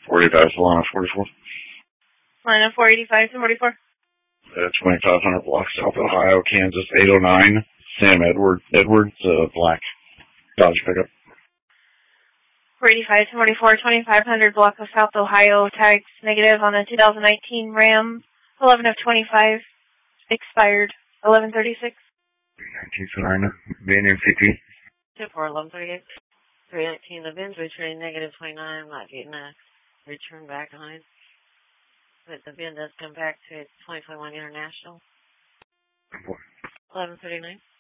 485 Solana 44. Solana 485 to 44. 2500 block, South Ohio, Kansas 809. Sam Edwards, black Dodge pickup. 485 to 44, 2500 block of South Ohio, tags negative on the 2019 Ram, 11 of 25, expired 1136. 1909, VNMCP. 1138. 319, the VIN's returning negative 29. I'm not getting a return back on it. But the VIN does come back to 2021 International. 1139.